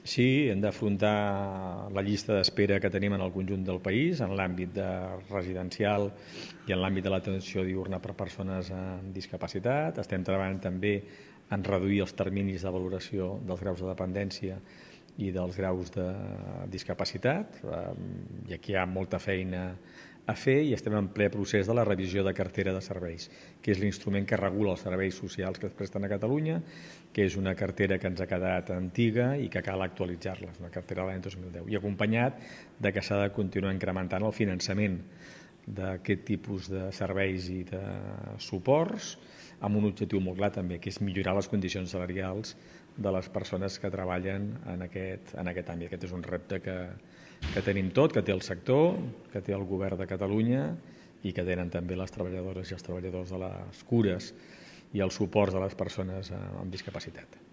Sí, hem d'afrontar la llista d'espera que tenim en el conjunt del país, en l'àmbit residencial i en l'àmbit de l'atenció diurna per persones amb discapacitat. Estem treballant també en reduir els terminis de valoració dels graus de dependència i dels graus de discapacitat. I aquí hi ha molta feina a fer i estem en ple procés de la revisió de cartera de serveis, que és l'instrument que regula els serveis socials que es presten a Catalunya, que és una cartera que ens ha quedat antiga i que cal actualitzar-la, és una cartera de l'any 2010, i acompanyat de que s'ha de continuar incrementant el finançament d'aquest tipus de serveis i de suports amb un objectiu molt clar també, que és millorar les condicions salarials de les persones que treballen en aquest àmbit. Aquest és un repte que tenim tot, que té el sector, que té el govern de Catalunya i que tenen també les treballadores i els treballadors de les cures i els suports a les persones amb discapacitat.